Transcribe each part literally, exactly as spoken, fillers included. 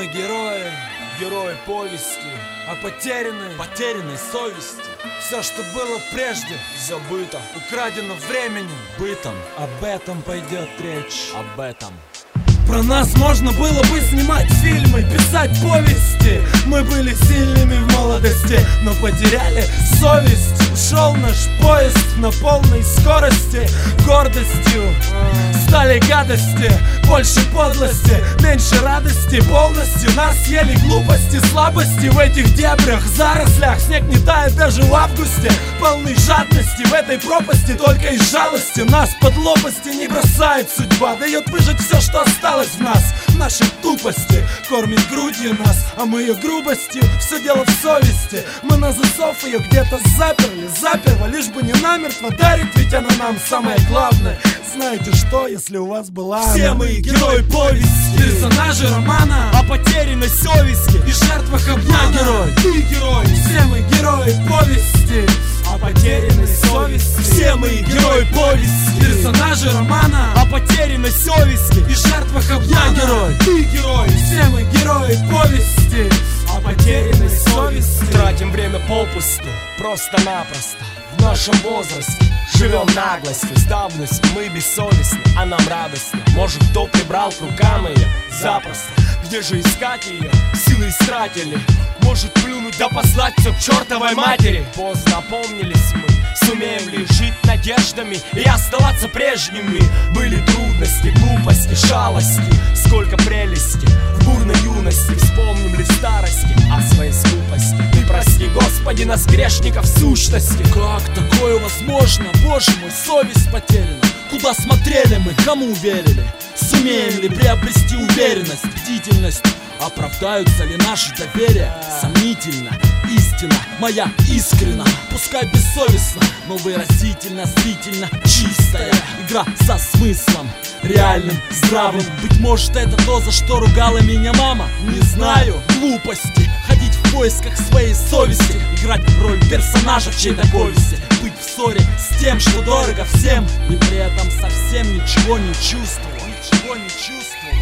мы герои, герои повести о потерянной, потерянной совести. Все, что было прежде, забыто, украдено временем, бытом. Об этом пойдет речь, об этом. Про нас можно было бы снимать фильмы, писать повести. Мы были сильными в молодости, но потеряли совесть. Ушел наш поезд на полной скорости. Гордостью стали гадости, больше подлости, меньше радости. Полностью нас съели глупости, слабости. В этих дебрях, зарослях снег не тает даже в августе. Полны жадности, в этой пропасти только из жалости. Нас под лопасти не бросает судьба, дает выжить все, что осталось в нас, в нашей тупости. Кормит грудью нас, а мы ее грубостью. Все дело в совести. Мы на засов ее где-то заперли, заперла, лишь бы не намертво дарит, ведь она нам самое главное. Знаете что, если у вас была все она? мы герои повести, персонажи романа о потерянной совести и жертвах обмана. Я герой, ты герой, все мы герои повести о потерянной совести. Все мы герои повести, персонажи романа о потерянной совести и жертвах обмана. Я герой, ты герой, все мы герои повести о потерянной совести. Тратим время попусту, просто-напросто. В нашем возрасте живем наглостью, с давностью мы бессовестны, а нам радостно. Может, кто прибрал к рукам ее запросто. Где же искать ее? Силы истратили. Может, плюнуть да послать все к чертовой матери. Поздно опомнились мы, сумеем ли жить надеждами и оставаться прежними? Были трудности, глупости, шалости, сколько прелести в бурной юности. Вспомним ли старости о своей скупости? Ты прости, Господи, нас грешников в сущности. Как такое возможно? Боже мой, совесть потеряна. Куда смотрели мы, кому верили? Сумеем ли приобрести уверенность, бдительность? Оправдаются ли наши доверия? Сомнительно, истина моя искренна. Пускай бессовестно, но выразительно, зрительно чистая игра со смыслом реальным, здравым. Быть может, это то, за что ругала меня мама. Не знаю, глупости. Ходить в поисках своей совести, играть роль персонажа в чьей-то повести, быть в ссоре с тем, что дорого всем, и при этом совсем ничего не чувствовал, ничего не чувствовал.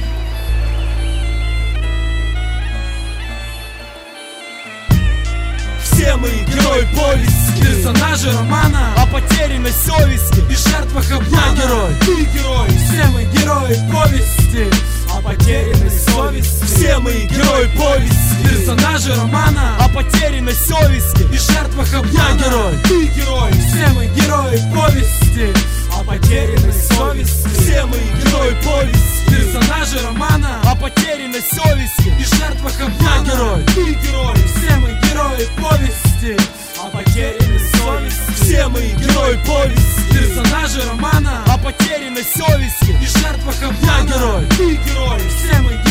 Все мы герои повести, персонажи романа о потерянной совести и жертвах обмана. Я герой, ты герой, все мы герои повести о потерянной совести. Все мы герои повести, персонажи романа о потерянной совести и жертвах обмана. Я герой, ты герой, все мы герои повести о потерянной совести. Все мы герои повести, персонажи романа о потерянной совести и жертвах обмана. Я герой, ты герой, все мы герои повести о потерянной совести. Все мы герои повести, персонажи романа о потерянной совести и жертвах обмана. Я герой, ты герой, все мы